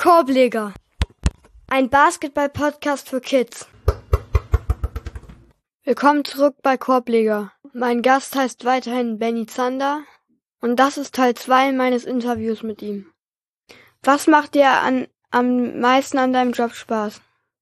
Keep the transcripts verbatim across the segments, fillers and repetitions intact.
Korbleger, ein Basketball-Podcast für Kids. Willkommen zurück bei Korbleger. Mein Gast heißt weiterhin Benny Zander und das ist Teil zwei meines Interviews mit ihm. Was macht dir an, am meisten an deinem Job Spaß?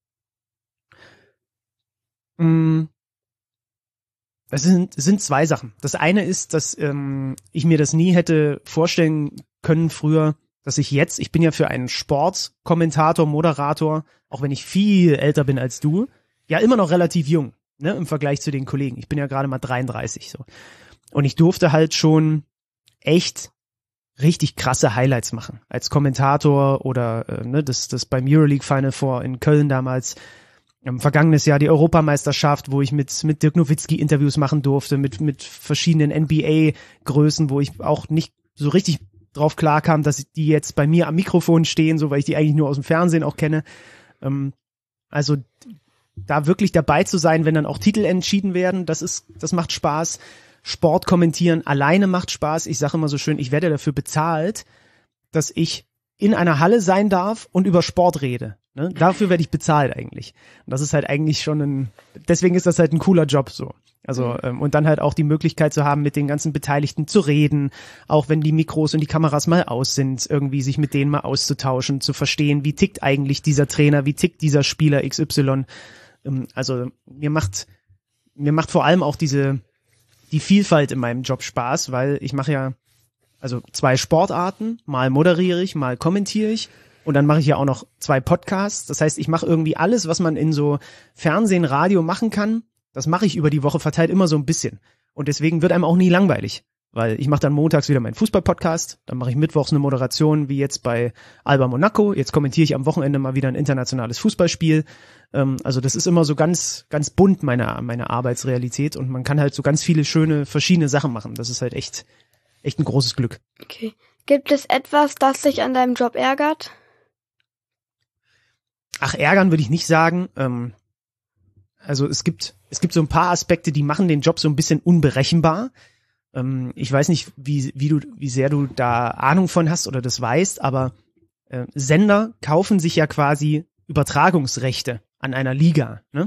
Mm. Es sind, es sind zwei Sachen. Das eine ist, dass ähm, ich mir das nie hätte vorstellen können früher, dass ich jetzt, ich bin ja für einen Sportkommentator, Moderator, auch wenn ich viel älter bin als du, ja immer noch relativ jung, ne, im Vergleich zu den Kollegen. Ich bin ja gerade mal dreiunddreißig so. Und ich durfte halt schon echt richtig krasse Highlights machen. Als Kommentator oder äh, ne, das, das beim Euroleague Final Four in Köln damals. Im vergangenes Jahr die Europameisterschaft, wo ich mit mit Dirk Nowitzki Interviews machen durfte, mit mit verschiedenen N B A-Größen, wo ich auch nicht so richtig drauf klarkam, dass die jetzt bei mir am Mikrofon stehen, so weil ich die eigentlich nur aus dem Fernsehen auch kenne. Ähm, also da wirklich dabei zu sein, wenn dann auch Titel entschieden werden, das ist, das macht Spaß. Sport kommentieren alleine macht Spaß. Ich sage immer so schön, ich werde dafür bezahlt, dass ich in einer Halle sein darf und über Sport rede. Ne? Dafür werde ich bezahlt eigentlich. Und das ist halt eigentlich schon ein, deswegen ist das halt ein cooler Job so. Also, ähm, und dann halt auch die Möglichkeit zu haben, mit den ganzen Beteiligten zu reden, auch wenn die Mikros und die Kameras mal aus sind, irgendwie sich mit denen mal auszutauschen, zu verstehen, wie tickt eigentlich dieser Trainer, wie tickt dieser Spieler X Y. Ähm, also, mir macht, mir macht vor allem auch diese, die Vielfalt in meinem Job Spaß, weil ich mache ja, also zwei Sportarten, mal moderiere ich, mal kommentiere ich. Und dann mache ich ja auch noch zwei Podcasts. Das heißt, ich mache irgendwie alles, was man in so Fernsehen, Radio machen kann. Das mache ich über die Woche verteilt immer so ein bisschen. Und deswegen wird einem auch nie langweilig. Weil ich mache dann montags wieder meinen Fußball-Podcast. Dann mache ich mittwochs eine Moderation, wie jetzt bei Alba Monaco. Jetzt kommentiere ich am Wochenende mal wieder ein internationales Fußballspiel. Ähm, also das ist immer so ganz, ganz bunt, meine, meine Arbeitsrealität. Und man kann halt so ganz viele schöne, verschiedene Sachen machen. Das ist halt echt, echt ein großes Glück. Okay. Gibt es etwas, das dich an deinem Job ärgert? Ach, ärgern würde ich nicht sagen. Ähm, also es gibt es gibt so ein paar Aspekte, die machen den Job so ein bisschen unberechenbar. Ähm, ich weiß nicht, wie wie du wie sehr du da Ahnung von hast oder das weißt, aber äh, Sender kaufen sich ja quasi Übertragungsrechte an einer Liga, ne?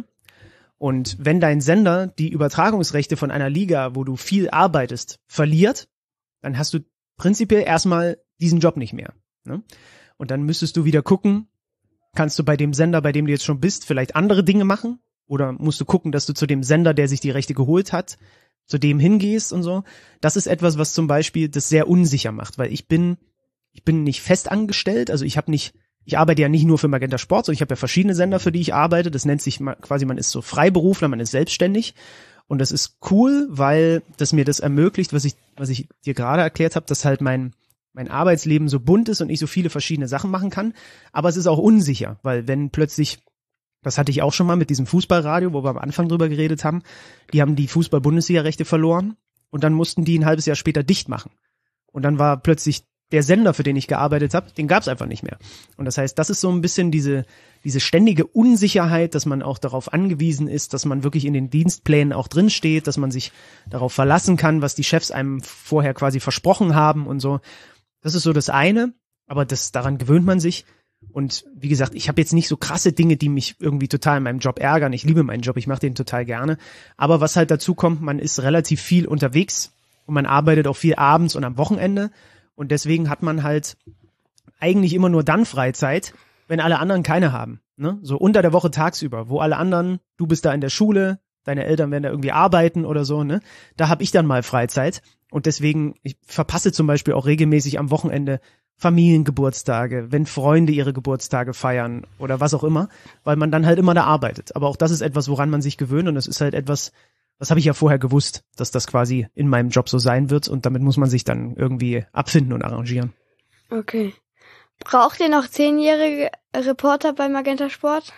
Und wenn dein Sender die Übertragungsrechte von einer Liga, wo du viel arbeitest, verliert, dann hast du prinzipiell erstmal diesen Job nicht mehr, ne? Und dann müsstest du wieder gucken, kannst du bei dem Sender, bei dem du jetzt schon bist, vielleicht andere Dinge machen? Oder musst du gucken, dass du zu dem Sender, der sich die Rechte geholt hat, zu dem hingehst und so? Das ist etwas, was zum Beispiel das sehr unsicher macht, weil ich bin, ich bin nicht fest angestellt, also ich habe nicht, ich arbeite ja nicht nur für Magenta Sport, sondern ich habe ja verschiedene Sender, für die ich arbeite. Das nennt sich quasi, man ist so Freiberufler, man ist selbstständig. Und das ist cool, weil das mir das ermöglicht, was ich, was ich dir gerade erklärt habe, dass halt mein mein Arbeitsleben so bunt ist und ich so viele verschiedene Sachen machen kann. Aber es ist auch unsicher, weil wenn plötzlich, das hatte ich auch schon mal mit diesem Fußballradio, wo wir am Anfang drüber geredet haben, die haben die Fußball-Bundesliga-Rechte verloren und dann mussten die ein halbes Jahr später dicht machen. Und dann war plötzlich der Sender, für den ich gearbeitet habe, den gab es einfach nicht mehr. Und das heißt, das ist so ein bisschen diese diese ständige Unsicherheit, dass man auch darauf angewiesen ist, dass man wirklich in den Dienstplänen auch drinsteht, dass man sich darauf verlassen kann, was die Chefs einem vorher quasi versprochen haben und so. Das ist so das eine, aber das daran gewöhnt man sich. Und wie gesagt, ich habe jetzt nicht so krasse Dinge, die mich irgendwie total in meinem Job ärgern. Ich liebe meinen Job, ich mache den total gerne. Aber was halt dazu kommt, man ist relativ viel unterwegs und man arbeitet auch viel abends und am Wochenende. Und deswegen hat man halt eigentlich immer nur dann Freizeit, wenn alle anderen keine haben. Ne? So unter der Woche tagsüber, wo alle anderen, du bist da in der Schule, deine Eltern werden da irgendwie arbeiten oder so, ne? Da habe ich dann mal Freizeit. Und deswegen, ich verpasse zum Beispiel auch regelmäßig am Wochenende Familiengeburtstage, wenn Freunde ihre Geburtstage feiern oder was auch immer, weil man dann halt immer da arbeitet. Aber auch das ist etwas, woran man sich gewöhnt und das ist halt etwas, das habe ich ja vorher gewusst, dass das quasi in meinem Job so sein wird und damit muss man sich dann irgendwie abfinden und arrangieren. Okay. Braucht ihr noch zehnjährige Reporter bei Magenta Sport?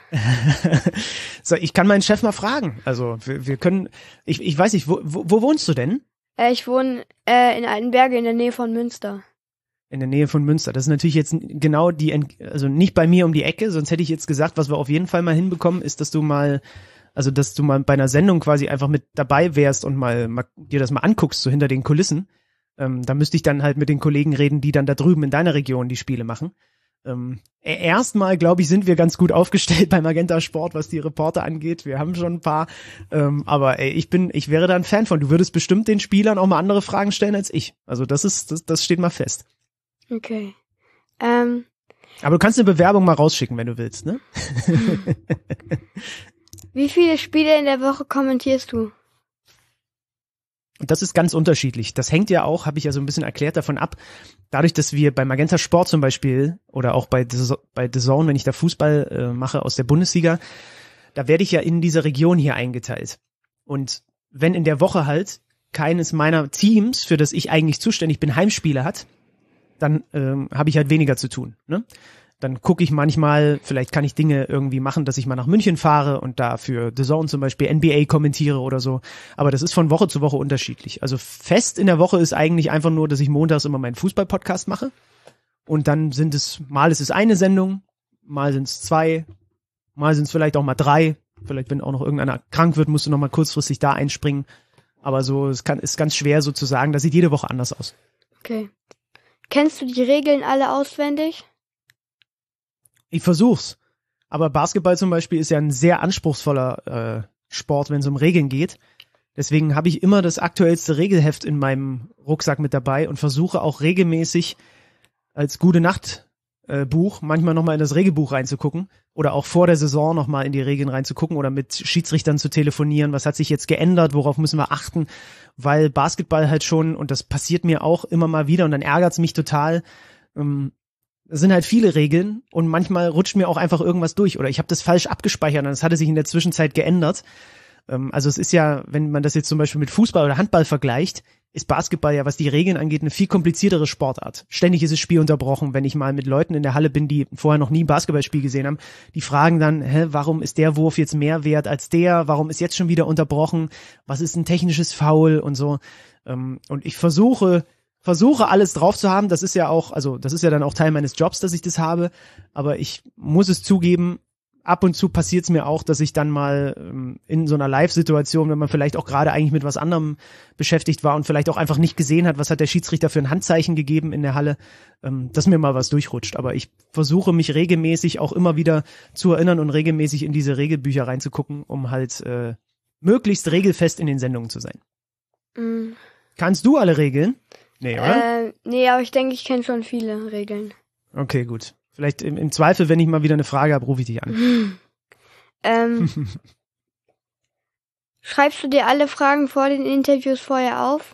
So, ich kann meinen Chef mal fragen. Also wir, wir können, ich, ich weiß nicht, wo, wo, wo wohnst du denn? Äh, ich wohne äh, in Altenberge in der Nähe von Münster. In der Nähe von Münster. Das ist natürlich jetzt genau die, also nicht bei mir um die Ecke, sonst hätte ich jetzt gesagt, was wir auf jeden Fall mal hinbekommen, ist, dass du mal, also dass du mal bei einer Sendung quasi einfach mit dabei wärst und mal, mal dir das mal anguckst, so hinter den Kulissen. Ähm, da müsste ich dann halt mit den Kollegen reden, die dann da drüben in deiner Region die Spiele machen. Ähm, erstmal, glaube ich, sind wir ganz gut aufgestellt bei Magenta Sport, was die Reporter angeht. Wir haben schon ein paar. Ähm, aber ey, ich bin, ich wäre da ein Fan von. Du würdest bestimmt den Spielern auch mal andere Fragen stellen als ich. Also das ist, das, das steht mal fest. Okay. Ähm. Aber du kannst eine Bewerbung mal rausschicken, wenn du willst, ne? Wie viele Spiele in der Woche kommentierst du? Das ist ganz unterschiedlich. Das hängt ja auch, habe ich ja so ein bisschen erklärt, davon ab, dadurch, dass wir bei Magenta Sport zum Beispiel oder auch bei The, bei The Zone, wenn ich da Fußball äh, mache aus der Bundesliga, da werde ich ja in diese Region hier eingeteilt. Und wenn in der Woche halt keines meiner Teams, für das ich eigentlich zuständig bin, Heimspiele hat, dann ähm, habe ich halt weniger zu tun, ne? Dann gucke ich manchmal, vielleicht kann ich Dinge irgendwie machen, dass ich mal nach München fahre und da für The Zone zum Beispiel N B A kommentiere oder so. Aber das ist von Woche zu Woche unterschiedlich. Also fest in der Woche ist eigentlich einfach nur, dass ich montags immer meinen Fußball-Podcast mache. Und dann sind es, mal ist es eine Sendung, mal sind es zwei, mal sind es vielleicht auch mal drei. Vielleicht, wenn auch noch irgendeiner krank wird, musst du noch mal kurzfristig da einspringen. Aber so, es kann, ist ganz schwer so zu sagen. Das sieht jede Woche anders aus. Okay. Kennst du die Regeln alle auswendig? Ich versuch's. Aber Basketball zum Beispiel ist ja ein sehr anspruchsvoller äh, Sport, wenn es um Regeln geht. Deswegen habe ich immer das aktuellste Regelheft in meinem Rucksack mit dabei und versuche auch regelmäßig als Gute-Nacht-Buch manchmal nochmal in das Regelbuch reinzugucken oder auch vor der Saison nochmal in die Regeln reinzugucken oder mit Schiedsrichtern zu telefonieren. Was hat sich jetzt geändert? Worauf müssen wir achten? Weil Basketball halt schon, und das passiert mir auch immer mal wieder und dann ärgert's mich total, ähm, es sind halt viele Regeln und manchmal rutscht mir auch einfach irgendwas durch oder ich habe das falsch abgespeichert und das hatte sich in der Zwischenzeit geändert. Ähm, also es ist ja, wenn man das jetzt zum Beispiel mit Fußball oder Handball vergleicht, ist Basketball ja, was die Regeln angeht, eine viel kompliziertere Sportart. Ständig ist das Spiel unterbrochen, wenn ich mal mit Leuten in der Halle bin, die vorher noch nie ein Basketballspiel gesehen haben, die fragen dann, hä, warum ist der Wurf jetzt mehr wert als der? Warum ist jetzt schon wieder unterbrochen? Was ist ein technisches Foul und so? Ähm, und ich versuche versuche alles drauf zu haben, das ist ja auch, also das ist ja dann auch Teil meines Jobs, dass ich das habe, aber ich muss es zugeben, ab und zu passiert es mir auch, dass ich dann mal ähm, in so einer Live-Situation, wenn man vielleicht auch gerade eigentlich mit was anderem beschäftigt war und vielleicht auch einfach nicht gesehen hat, was hat der Schiedsrichter für ein Handzeichen gegeben in der Halle, ähm, dass mir mal was durchrutscht, aber ich versuche mich regelmäßig auch immer wieder zu erinnern und regelmäßig in diese Regelbücher reinzugucken, um halt äh, möglichst regelfest in den Sendungen zu sein. Mm. Kannst du alle Regeln? Nee, oder? Äh, nee, aber ich denke, ich kenne schon viele Regeln. Okay, gut. Vielleicht im, im Zweifel, wenn ich mal wieder eine Frage habe, rufe ich dich an. ähm, schreibst du dir alle Fragen vor den Interviews vorher auf?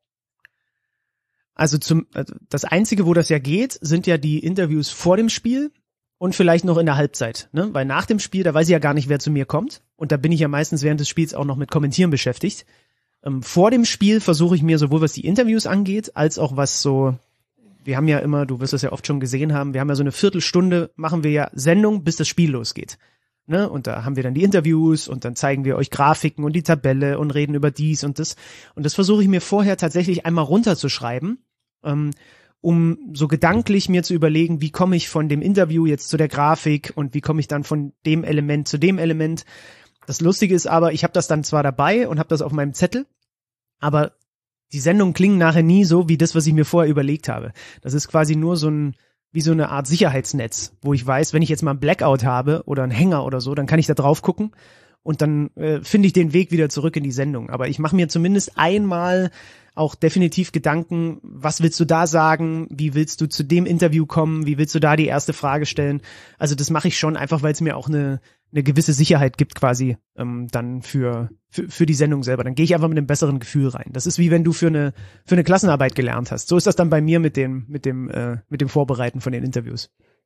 Also zum, also das Einzige, wo das ja geht, sind ja die Interviews vor dem Spiel und vielleicht noch in der Halbzeit, ne? Weil nach dem Spiel, da weiß ich ja gar nicht, wer zu mir kommt. Und da bin ich ja meistens während des Spiels auch noch mit Kommentieren beschäftigt. Ähm, vor dem Spiel versuche ich mir sowohl was die Interviews angeht, als auch was so, wir haben ja immer, du wirst das ja oft schon gesehen haben, wir haben ja so eine Viertelstunde, machen wir ja Sendung, bis das Spiel losgeht. Ne? Und da haben wir dann die Interviews und dann zeigen wir euch Grafiken und die Tabelle und reden über dies und das. Und das versuche ich mir vorher tatsächlich einmal runterzuschreiben, ähm, um so gedanklich mir zu überlegen, wie komme ich von dem Interview jetzt zu der Grafik und wie komme ich dann von dem Element zu dem Element. Das Lustige ist aber, ich habe das dann zwar dabei und habe das auf meinem Zettel, aber die Sendungen klingen nachher nie so wie das, was ich mir vorher überlegt habe. Das ist quasi nur so ein, wie so eine Art Sicherheitsnetz, wo ich weiß, wenn ich jetzt mal einen Blackout habe oder einen Hänger oder so, dann kann ich da drauf gucken und dann äh, finde ich den Weg wieder zurück in die Sendung. Aber ich mache mir zumindest einmal auch definitiv Gedanken, was willst du da sagen, wie willst du zu dem Interview kommen, wie willst du da die erste Frage stellen. Also das mache ich schon einfach, weil es mir auch eine eine gewisse Sicherheit gibt quasi ähm, dann für, für für die Sendung selber. Dann gehe ich einfach mit einem besseren Gefühl rein. Das ist wie wenn du für eine für eine Klassenarbeit gelernt hast. So ist das dann bei mir mit dem mit dem äh, mit dem Vorbereiten von den Interviews.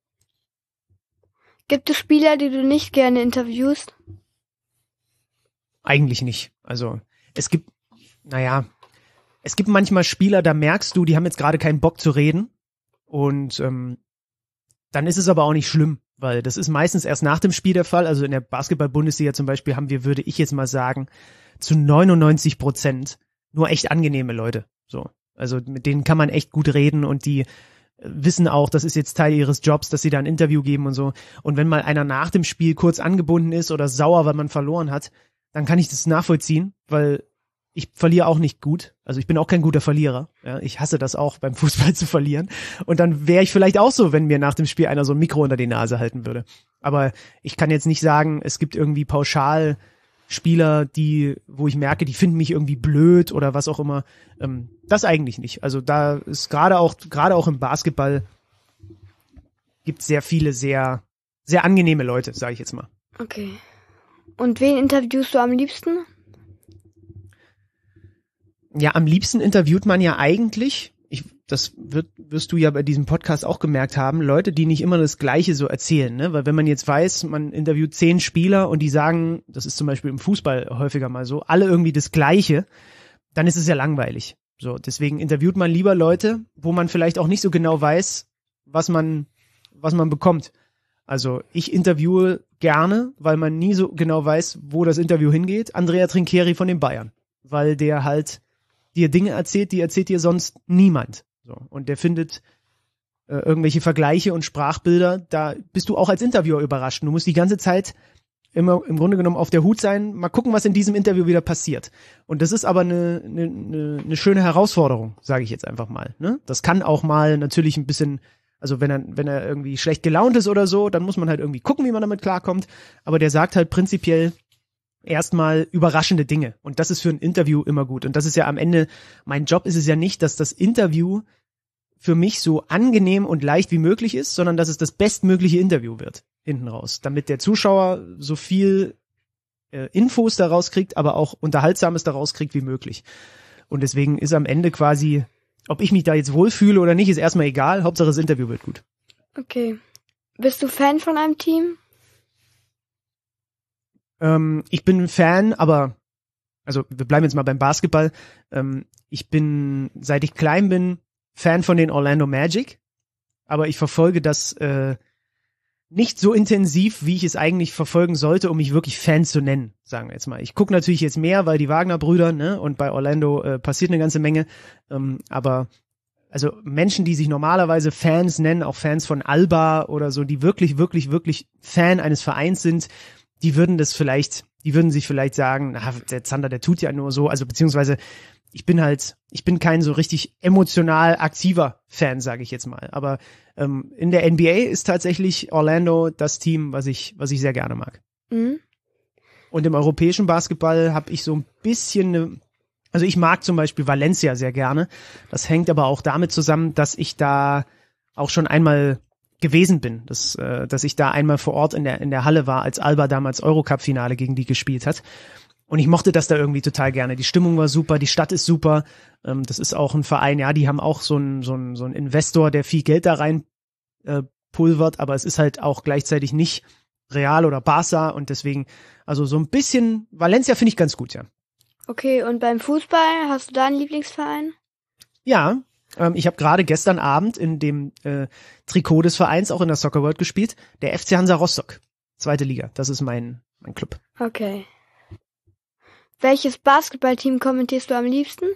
Gibt es Spieler, die du nicht gerne interviewst? Eigentlich nicht. Also es gibt, naja, es gibt manchmal Spieler, da merkst du, die haben jetzt gerade keinen Bock zu reden und ähm, dann ist es aber auch nicht schlimm, weil das ist meistens erst nach dem Spiel der Fall. Also in der Basketball-Bundesliga zum Beispiel haben wir, würde ich jetzt mal sagen, zu neunundneunzig Prozent nur echt angenehme Leute. So, also mit denen kann man echt gut reden und die wissen auch, das ist jetzt Teil ihres Jobs, dass sie da ein Interview geben und so. Und wenn mal einer nach dem Spiel kurz angebunden ist oder sauer, weil man verloren hat, dann kann ich das nachvollziehen, weil ich verliere auch nicht gut. Also ich bin auch kein guter Verlierer. Ja, ich hasse das auch, beim Fußball zu verlieren. Und dann wäre ich vielleicht auch so, wenn mir nach dem Spiel einer so ein Mikro unter die Nase halten würde. Aber ich kann jetzt nicht sagen, es gibt irgendwie pauschal Spieler, die, wo ich merke, die finden mich irgendwie blöd oder was auch immer. Ähm, das eigentlich nicht. Also da ist gerade auch, gerade auch im Basketball gibt es sehr viele sehr, sehr angenehme Leute, sage ich jetzt mal. Okay. Und wen interviewst du am liebsten? Ja, am liebsten interviewt man ja eigentlich, ich, das wird, wirst du ja bei diesem Podcast auch gemerkt haben, Leute, die nicht immer das Gleiche so erzählen, ne? Weil wenn man jetzt weiß, man interviewt zehn Spieler und die sagen, das ist zum Beispiel im Fußball häufiger mal so, alle irgendwie das Gleiche, dann ist es ja langweilig. So, deswegen interviewt man lieber Leute, wo man vielleicht auch nicht so genau weiß, was man, was man bekommt. Also ich interviewe gerne, weil man nie so genau weiß, wo das Interview hingeht, Andrea Trinchieri von den Bayern, weil der halt dir Dinge erzählt, die erzählt dir sonst niemand. So. Und der findet äh, irgendwelche Vergleiche und Sprachbilder, da bist du auch als Interviewer überrascht. Du musst die ganze Zeit immer im Grunde genommen auf der Hut sein, mal gucken, was in diesem Interview wieder passiert. Und das ist aber eine, eine, eine, eine schöne Herausforderung, sage ich jetzt einfach mal. Ne? Das kann auch mal natürlich ein bisschen, also wenn er, wenn er irgendwie schlecht gelaunt ist oder so, dann muss man halt irgendwie gucken, wie man damit klarkommt. Aber der sagt halt prinzipiell erstmal überraschende Dinge. Und das ist für ein Interview immer gut. Und das ist ja am Ende, mein Job ist es ja nicht, dass das Interview für mich so angenehm und leicht wie möglich ist, sondern dass es das bestmögliche Interview wird, hinten raus. Damit der Zuschauer so viel äh, Infos daraus kriegt, aber auch Unterhaltsames daraus kriegt wie möglich. Und deswegen ist am Ende quasi, ob ich mich da jetzt wohlfühle oder nicht, ist erstmal egal. Hauptsache das Interview wird gut. Okay. Bist du Fan von einem Team? Ähm, ich bin ein Fan, aber, also wir bleiben jetzt mal beim Basketball. Ähm, ich bin, seit ich klein bin, Fan von den Orlando Magic, aber ich verfolge das äh, nicht so intensiv, wie ich es eigentlich verfolgen sollte, um mich wirklich Fan zu nennen, sagen wir jetzt mal. Ich gucke natürlich jetzt mehr, weil die Wagner-Brüder, ne, und bei Orlando äh, passiert eine ganze Menge, ähm, aber also Menschen, die sich normalerweise Fans nennen, auch Fans von Alba oder so, die wirklich, wirklich, wirklich Fan eines Vereins sind, die würden das vielleicht, die würden sich vielleicht sagen, na, der Zander, der tut ja nur so, also beziehungsweise ich bin halt, ich bin kein so richtig emotional aktiver Fan, sage ich jetzt mal. Aber ähm, in der N B A ist tatsächlich Orlando das Team, was ich, was ich sehr gerne mag. Mhm. Und im europäischen Basketball habe ich so ein bisschen eine, also ich mag zum Beispiel Valencia sehr gerne. Das hängt aber auch damit zusammen, dass ich da auch schon einmal gewesen bin, dass, äh, dass ich da einmal vor Ort in der, in der Halle war, als Alba damals Eurocup-Finale gegen die gespielt hat. Und ich mochte das da irgendwie total gerne. Die Stimmung war super, die Stadt ist super. Ähm, das ist auch ein Verein, ja, die haben auch so einen so einen, so einen Investor, der viel Geld da rein äh, pulvert, aber es ist halt auch gleichzeitig nicht Real oder Barca und deswegen, also so ein bisschen, Valencia finde ich ganz gut, ja. Okay, und beim Fußball, hast du da einen Lieblingsverein? Ja, ähm, ich habe gerade gestern Abend in dem äh, Trikot des Vereins auch in der Soccer World gespielt, der F C Hansa Rostock, zweite Liga, das ist mein mein Club. Okay. Welches Basketballteam kommentierst du am liebsten?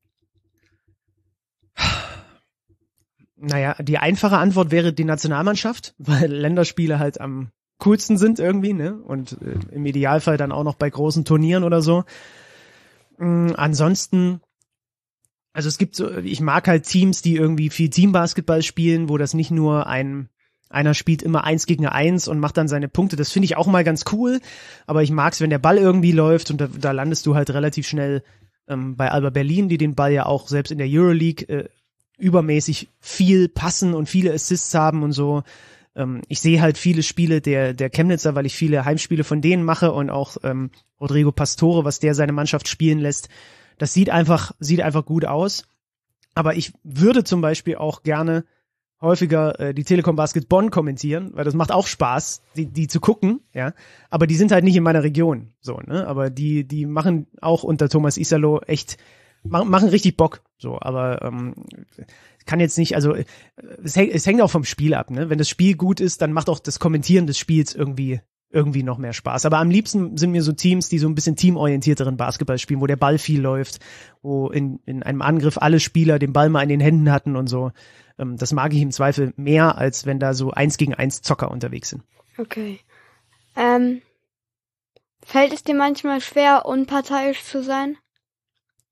Naja, die einfache Antwort wäre die Nationalmannschaft, weil Länderspiele halt am coolsten sind irgendwie, ne? Und äh, im Idealfall dann auch noch bei großen Turnieren oder so. Ähm, ansonsten, also es gibt so, ich mag halt Teams, die irgendwie viel Teambasketball spielen, wo das nicht nur ein einer spielt immer eins gegen eins und macht dann seine Punkte. Das finde ich auch mal ganz cool. Aber ich mag's, wenn der Ball irgendwie läuft und da, da landest du halt relativ schnell ähm, bei Alba Berlin, die den Ball ja auch selbst in der Euroleague äh, übermäßig viel passen und viele Assists haben und so. Ähm, ich sehe halt viele Spiele der der Chemnitzer, weil ich viele Heimspiele von denen mache und auch ähm, Rodrigo Pastore, was der seine Mannschaft spielen lässt. Das sieht einfach sieht einfach gut aus. Aber ich würde zum Beispiel auch gerne häufiger äh, die Telekom Basket Bonn kommentieren, weil das macht auch Spaß, die, die zu gucken, ja. Aber die sind halt nicht in meiner Region, so, ne. Aber die, die machen auch unter Thomas Isalo echt, machen, machen richtig Bock, so. Aber ähm, kann jetzt nicht, also es, häng, es hängt auch vom Spiel ab, ne. Wenn das Spiel gut ist, dann macht auch das Kommentieren des Spiels irgendwie irgendwie noch mehr Spaß. Aber am liebsten sind mir so Teams, die so ein bisschen teamorientierteren Basketball spielen, wo der Ball viel läuft, wo in, in einem Angriff alle Spieler den Ball mal in den Händen hatten und so. Ähm, das mag ich im Zweifel mehr, als wenn da so eins gegen eins Zocker unterwegs sind. Okay. Ähm, fällt es dir manchmal schwer, unparteiisch zu sein?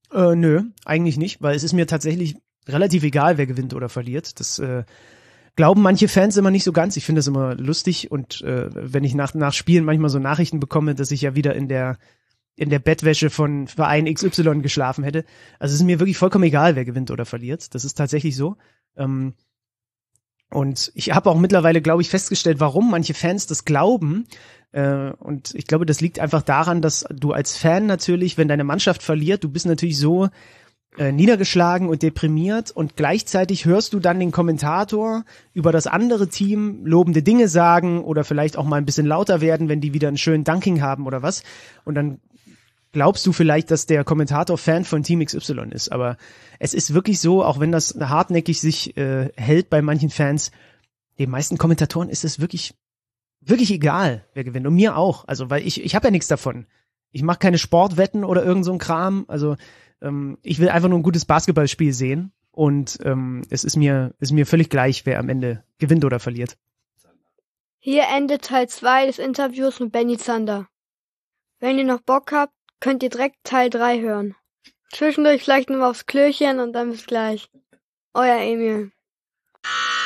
Äh, nö, eigentlich nicht, weil es ist mir tatsächlich relativ egal, wer gewinnt oder verliert. Das äh, glauben manche Fans immer nicht so ganz. Ich finde das immer lustig und äh, wenn ich nach, nach Spielen manchmal so Nachrichten bekomme, dass ich ja wieder in der in der Bettwäsche von Verein X Y geschlafen hätte. Also es ist mir wirklich vollkommen egal, wer gewinnt oder verliert. Das ist tatsächlich so. Ähm, und ich habe auch mittlerweile, glaube ich, festgestellt, warum manche Fans das glauben. Äh, und ich glaube, das liegt einfach daran, dass du als Fan natürlich, wenn deine Mannschaft verliert, du bist natürlich so äh, niedergeschlagen und deprimiert und gleichzeitig hörst du dann den Kommentator über das andere Team lobende Dinge sagen oder vielleicht auch mal ein bisschen lauter werden, wenn die wieder einen schönen Dunking haben oder was. Und dann glaubst du vielleicht, dass der Kommentator Fan von Team X Y ist, aber es ist wirklich so, auch wenn das hartnäckig sich äh, hält bei manchen Fans, den meisten Kommentatoren ist es wirklich, wirklich egal, wer gewinnt. Und mir auch, also weil ich, ich habe ja nichts davon. Ich mache keine Sportwetten oder irgend so ein Kram, also ähm, ich will einfach nur ein gutes Basketballspiel sehen und ähm, es ist mir, ist mir völlig gleich, wer am Ende gewinnt oder verliert. Hier endet Teil zwei des Interviews mit Benny Zander. Wenn ihr noch Bock habt, könnt ihr direkt Teil drei hören. Zwischendurch vielleicht nur aufs Klöchen und dann bis gleich. Euer Emil.